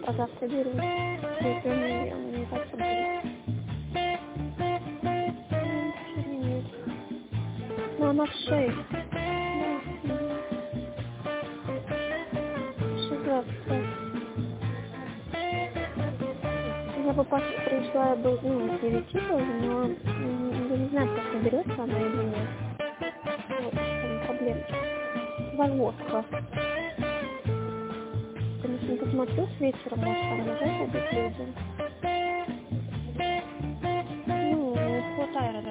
А завтра беру. Если мне кажется, будет. Сегодня нет. Ну, она в 6. Да. 6:25. Я бы пришла бы, к 9 тоже, но я не знаю, просто наберется она или нет. Вот в чем проблемочка. Загвоздка. Конечно, посмотрю с вечера, может, там уже будут люди. Ну, не хватает